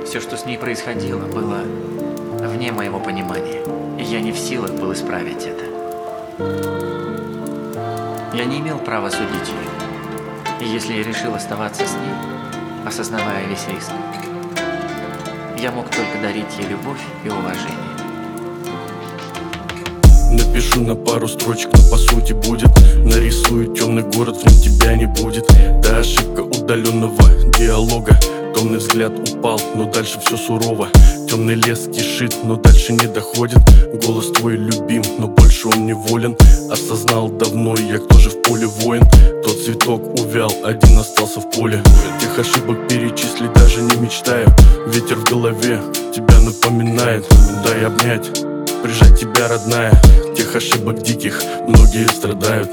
Все, что с ней происходило, было вне моего понимания, и я не в силах был исправить это. Я не имел права судить ее, и если я решил оставаться с ней, осознавая весь риск, я мог только дарить ей любовь и уважение. Напишу на пару строчек, но по сути будет. Нарисую темный город, в нем тебя не будет. Да, ошибка удаленного диалога. Томный взгляд упал, но дальше все сурово. Темный лес кишит, но дальше не доходит. Голос твой любим, но больше он не волен. Осознал давно я, кто же в поле воин. Тот цветок увял, один остался в поле. Тех ошибок перечислить даже не мечтаю. Ветер в голове тебя напоминает. Дай обнять, прижать тебя, родная. Тех ошибок диких многие страдают.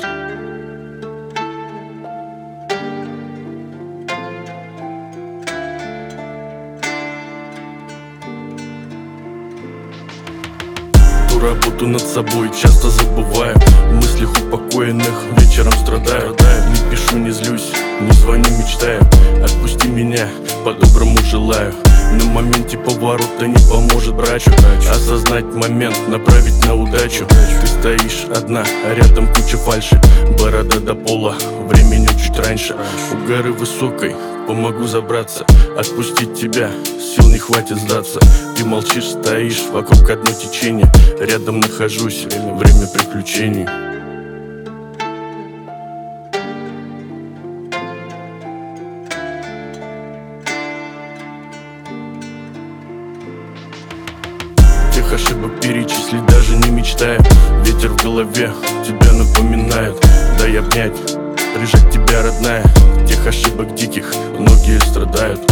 Работу над собой часто забываю. В мыслях упокоенных вечером страдаю. Не пишу, не злюсь, не звоню, мечтаю. Отпусти меня, по-доброму желаю. На моменте поворота не поможет брачу. Осознать момент, направить на удачу. Ты стоишь одна, а рядом куча фальши. Борода до пола, времени чуть раньше. У горы высокой помогу забраться. Отпустить тебя, сил не хватит сдаться. Ты молчишь, стоишь, вокруг одно течение. Рядом нахожусь, время приключений. Тех ошибок перечислить даже не мечтаю. Ветер в голове тебя напоминает. Дай обнять, прижать тебя, родная. Тех ошибок диких многие страдают.